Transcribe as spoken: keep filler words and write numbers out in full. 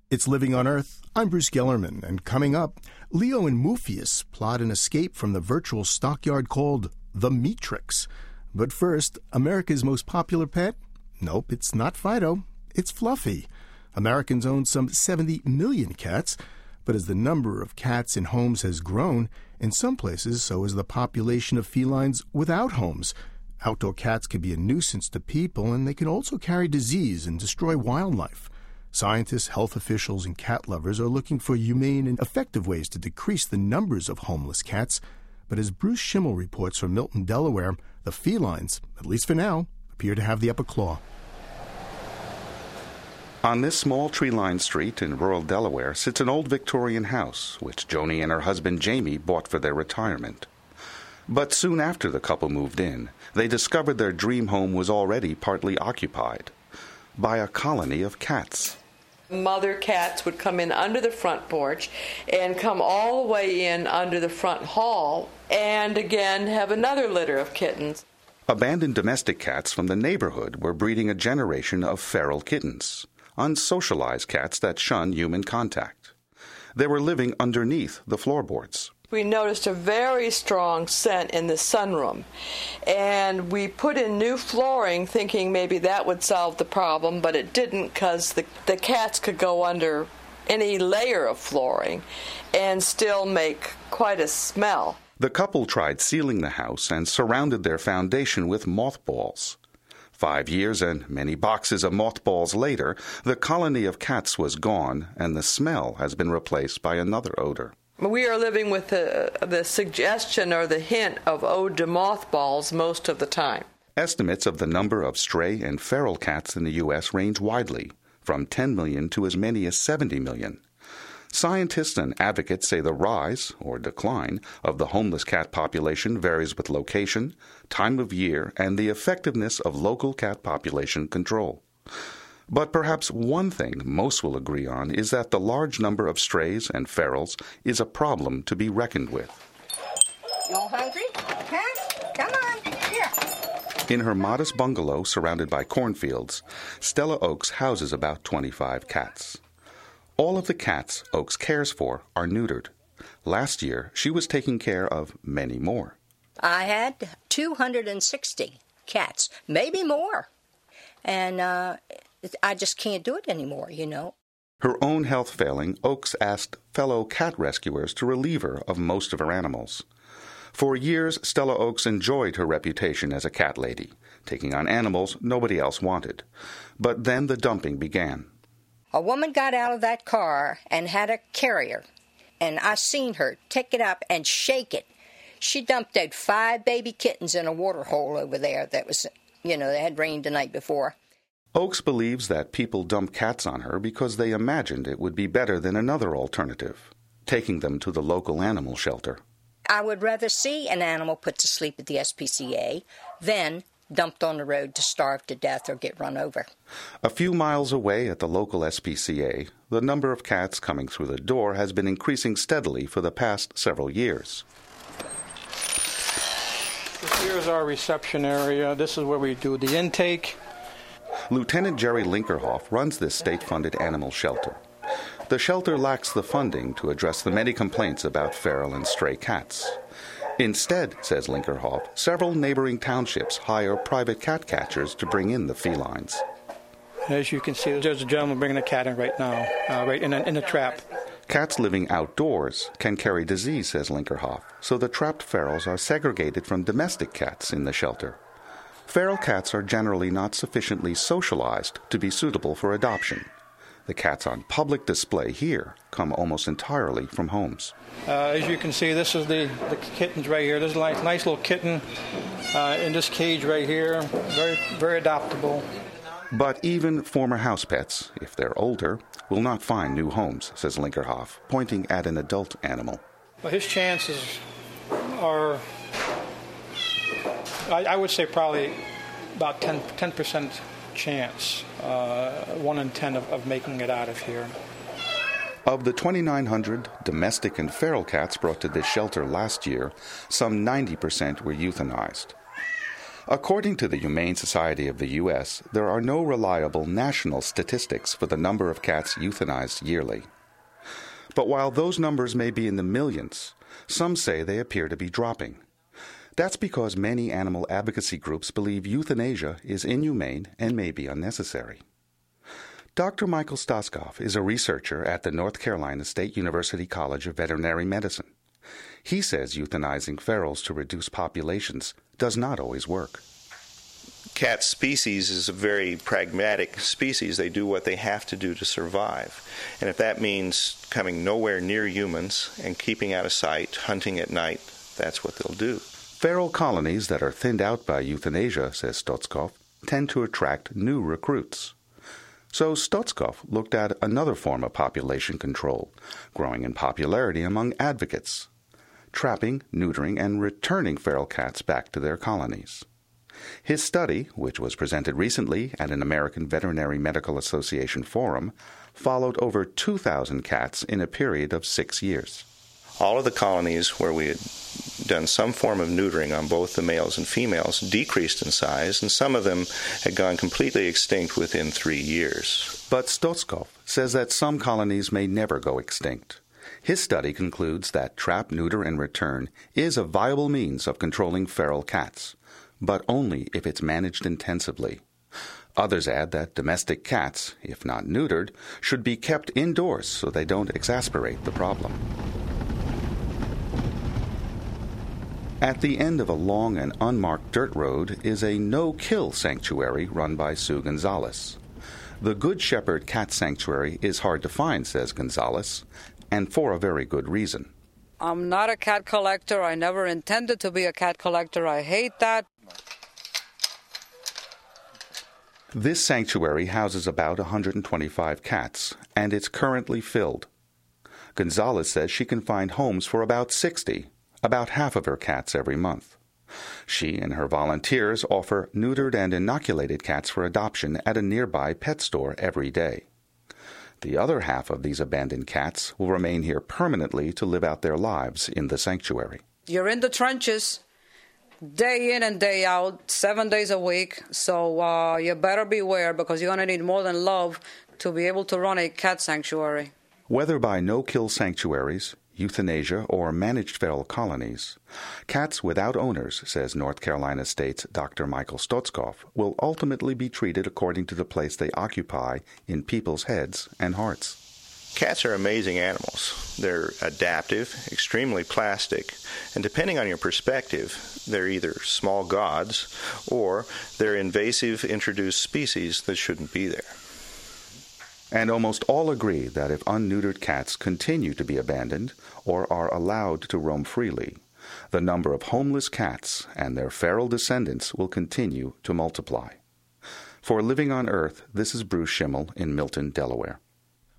It's Living on Earth. I'm Bruce Gellerman, and coming up, Leo and Muphius plot an escape from the virtual stockyard called the Meatrix. But first, America's most popular pet? Nope, it's not Fido. It's Fluffy. Americans own some seventy million cats, but as the number of cats in homes has grown, in some places so has the population of felines without homes. Outdoor cats can be a nuisance to people, and they can also carry disease and destroy wildlife. Scientists, health officials, and cat lovers are looking for humane and effective ways to decrease the numbers of homeless cats. But as Bruce Schimmel reports from Milton, Delaware, the felines, at least for now, appear to have the upper claw. On this small tree-lined street in rural Delaware sits an old Victorian house, which Joni and her husband Jamie bought for their retirement. But soon after the couple moved in, they discovered their dream home was already partly occupied by a colony of cats. Mother cats would come in under the front porch and come all the way in under the front hall and again have another litter of kittens. Abandoned domestic cats from the neighborhood were breeding a generation of feral kittens, unsocialized cats that shun human contact. They were living underneath the floorboards. We noticed a very strong scent in the sunroom, and we put in new flooring thinking maybe that would solve the problem, but it didn't because the, the cats could go under any layer of flooring and still make quite a smell. The couple tried sealing the house and surrounded their foundation with mothballs. Five years and many boxes of mothballs later, the colony of cats was gone, and the smell has been replaced by another odor. We are living with the, the suggestion or the hint of ode to mothballs most of the time. Estimates of the number of stray and feral cats in the U S range widely, from ten million to as many as seventy million. Scientists and advocates say the rise, or decline, of the homeless cat population varies with location, time of year, and the effectiveness of local cat population control. But perhaps one thing most will agree on is that the large number of strays and ferals is a problem to be reckoned with. You all hungry? Huh? Come on, here. In her modest bungalow surrounded by cornfields, Stella Oaks houses about twenty-five cats. All of the cats Oaks cares for are neutered. Last year, she was taking care of many more. I had two hundred sixty cats, maybe more. And uh, I just can't do it anymore, you know. Her own health failing, Oaks asked fellow cat rescuers to relieve her of most of her animals. For years, Stella Oaks enjoyed her reputation as a cat lady, taking on animals nobody else wanted. But then the dumping began. A woman got out of that car and had a carrier, and I seen her take it up and shake it. She dumped out five baby kittens in a water hole over there that was, you know, that had rained the night before. Oaks believes that people dump cats on her because they imagined it would be better than another alternative, taking them to the local animal shelter. I would rather see an animal put to sleep at the S P C A than dumped on the road to starve to death or get run over. A few miles away at the local S P C A, the number of cats coming through the door has been increasing steadily for the past several years. Here's our reception area. This is where we do the intake. Lieutenant Jerry Linkerhoff runs this state-funded animal shelter. The shelter lacks the funding to address the many complaints about feral and stray cats. Instead, says Linkerhoff, several neighboring townships hire private cat catchers to bring in the felines. As you can see, there's a gentleman bringing a cat in right now, uh, right in a, in a trap. Cats living outdoors can carry disease, says Linkerhoff, so the trapped ferals are segregated from domestic cats in the shelter. Feral cats are generally not sufficiently socialized to be suitable for adoption. The cats on public display here come almost entirely from homes. Uh, as you can see, this is the, the kittens right here. This is a nice, nice little kitten uh, in this cage right here. Very, very adoptable. But even former house pets, if they're older, will not find new homes, says Linkerhoff, pointing at an adult animal. Well, his chances are, I, I would say probably about ten percent chance, uh, one in ten of, of making it out of here. Of the twenty-nine hundred domestic and feral cats brought to this shelter last year, some ninety percent were euthanized. According to the Humane Society of the U S, there are no reliable national statistics for the number of cats euthanized yearly. But while those numbers may be in the millions, some say they appear to be dropping. That's because many animal advocacy groups believe euthanasia is inhumane and may be unnecessary. Doctor Michael Stotzkoff is a researcher at the North Carolina State University College of Veterinary Medicine. He says euthanizing ferals to reduce populations does not always work. Cat species is a very pragmatic species. They do what they have to do to survive. And if that means coming nowhere near humans and keeping out of sight, hunting at night, that's what they'll do. Feral colonies that are thinned out by euthanasia, says Stotzkoff, tend to attract new recruits. So Stotzkoff looked at another form of population control, growing in popularity among advocates: trapping, neutering, and returning feral cats back to their colonies. His study, which was presented recently at an American Veterinary Medical Association forum, followed over two thousand cats in a period of six years. All of the colonies where we had done some form of neutering on both the males and females decreased in size, and some of them had gone completely extinct within three years. But Stotzkoff says that some colonies may never go extinct. His study concludes that trap, neuter, and return is a viable means of controlling feral cats, but only if it's managed intensively. Others add that domestic cats, if not neutered, should be kept indoors so they don't exacerbate the problem. At the end of a long and unmarked dirt road is a no-kill sanctuary run by Sue Gonzalez. The Good Shepherd Cat Sanctuary is hard to find, says Gonzalez, and for a very good reason. I'm not a cat collector. I never intended to be a cat collector. I hate that. This sanctuary houses about one hundred twenty-five cats, and it's currently filled. Gonzalez says she can find homes for about sixty, about half of her cats every month. She and her volunteers offer neutered and inoculated cats for adoption at a nearby pet store every day. The other half of these abandoned cats will remain here permanently to live out their lives in the sanctuary. You're in the trenches, day in and day out, seven days a week, so uh, you better beware, because you're going to need more than love to be able to run a cat sanctuary. Whether by no-kill sanctuaries, euthanasia, or managed feral colonies, cats without owners, says North Carolina State's Doctor Michael Stotzkoff, will ultimately be treated according to the place they occupy in people's heads and hearts. Cats are amazing animals. They're adaptive, extremely plastic, and depending on your perspective, they're either small gods or they're invasive introduced species that shouldn't be there. And almost all agree that if unneutered cats continue to be abandoned or are allowed to roam freely, the number of homeless cats and their feral descendants will continue to multiply. For Living on Earth, this is Bruce Schimmel in Milton, Delaware.